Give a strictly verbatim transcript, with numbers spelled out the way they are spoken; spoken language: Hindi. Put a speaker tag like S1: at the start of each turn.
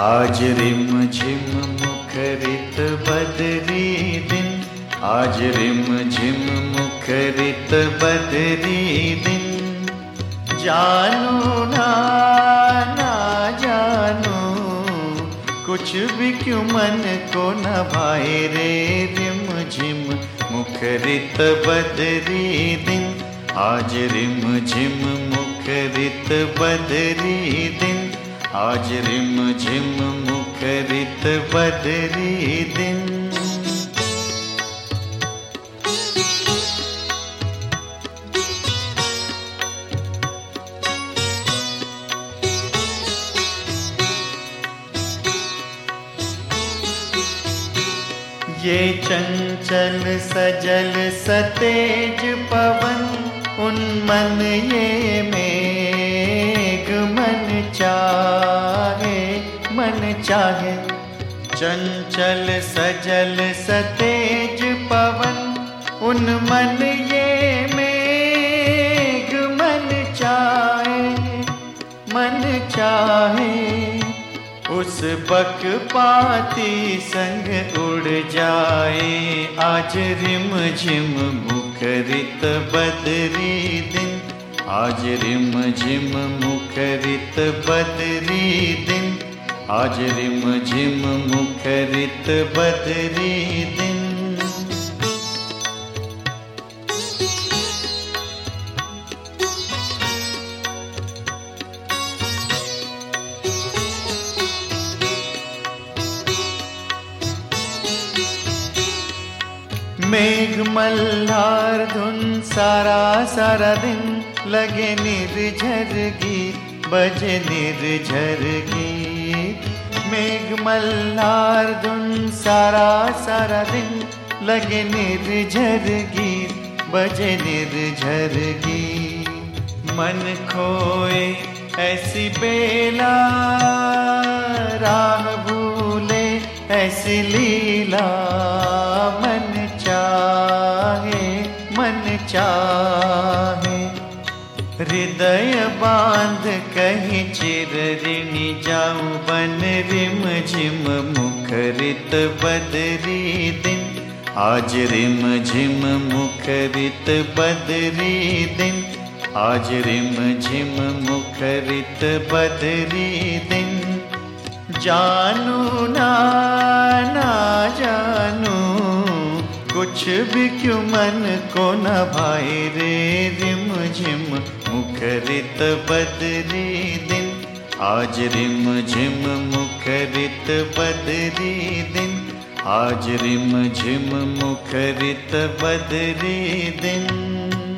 S1: आज रिम झिम मुखरित बदरी दिन, आज रिम झिम मुखरित बदरी दिन। जानू ना ना जानू कुछ भी क्यों मन को न भाए रे। रिम झिम मुखरित बदरी दिन, आज रिम झिम मुखरित बदरी दिन, आज रिम झिम मुखरित बदरी दिन। ये चंचल सजल सतेज पवन, उन्मन ये मेघ मन चाहे मन चाहे। चंचल सजल सतेज पवन, उन्मन ये मेघ मन चाहे मन चाहे। उस बकपाती संग उड़ जाए, आज रिम झिम मुखरित बदरी दिन, आज रिम झिम मुखरित बदरी दिन, आज रिम झिम मुखरित बदरी दिन। मेघ मल्हार धुन सारा सारा दिन, लगे निर्झर गीत बजे निर्झर गीत। मेघ मल्हार धुन सारा सारा दिन, लगे निर्झर गीत बजे निर्झर गीत। मन खोए ऐसी बेला, राह भूले ऐसी लीला। मन चाहे मन चाहे, हृदय बांध कहीं चिर ऋणी जाऊं बन। रिम झिम मुखरित बदरी दिन, आज रिम झिम मुखरित बदरी दिन, आज रिम झिम मुखरित बदरी दिन। जानू ना ना जानू कुछ भी क्यों मन को न भाए रे। रिम झिम मुखरित बदरी दिन, आज रिम झिम मुखरित बदरी दिन, आज रिम झिम मुखरित बदरी दिन।